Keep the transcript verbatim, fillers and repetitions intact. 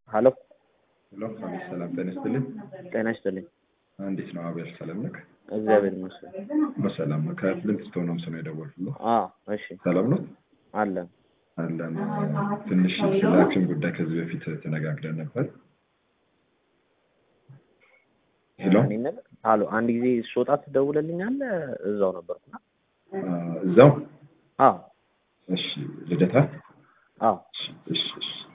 ሄሎ ሄሎ ሰላም ጤና ይስጥልኝ። ጤና ይስጥልኝ። እንዴት ነው አቤል? ሰላም ነህ? እግዚአብሔር ይመስገን። በሰላም ነው። ከፍሊንትስቶን ነው ስለ የደወልኩልህ። አዎ እሺ። ሰላም ነው? አለን አለን። ትንሽ ስለ አክሽን ጉዳይ ከዚህ በፊት ተነጋግረን ነበር። ሄሎ አሎ፣ አንድ ጊዜ ሶጣ ትደውልልኛለህ? እዛው ነበርኩና። እዛው? አዎ። እሺ ልደታ? አዎ። እሺ እሺ